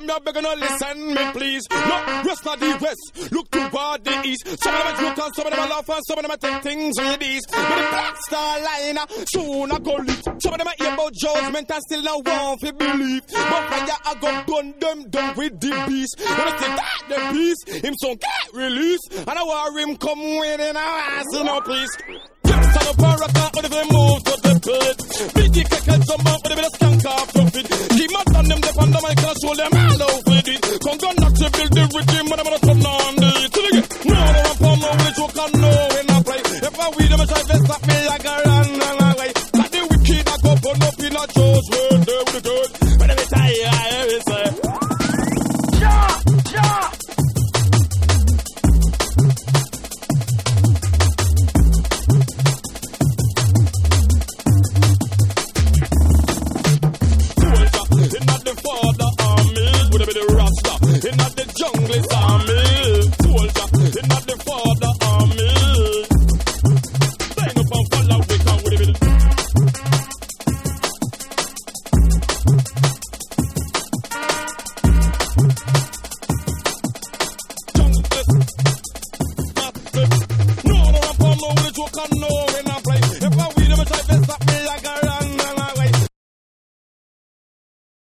me a beg no listen me please. No, rest of the west, look toward the east. Some of them a joke and some of them a laugh and some of them a take things with these. With the Black Star Line, soon I go leak. Some of them a hear about judgment and still no want to believe. But fire I go burn them down with the beast. When I say that the beast, him son get released. And I want him come with our ass, you know, please. Stand up and rock out, but if they move to the pit. BG Keke jump up, but if they skank off your feet. Keep my on them, they on the mic and show them all out with it. Come go knock to build the rhythm, but I'm gonna come down the it. Till again, no, no, I'm from over the joke and no, in a play. If I weed them, I try to stop me, I got run away. Got the wicked, I go burn up in a church, where they with the good. When every time I hear it say, yeah, yeah. In the Father army, would have been the Rasta. In the jungle army.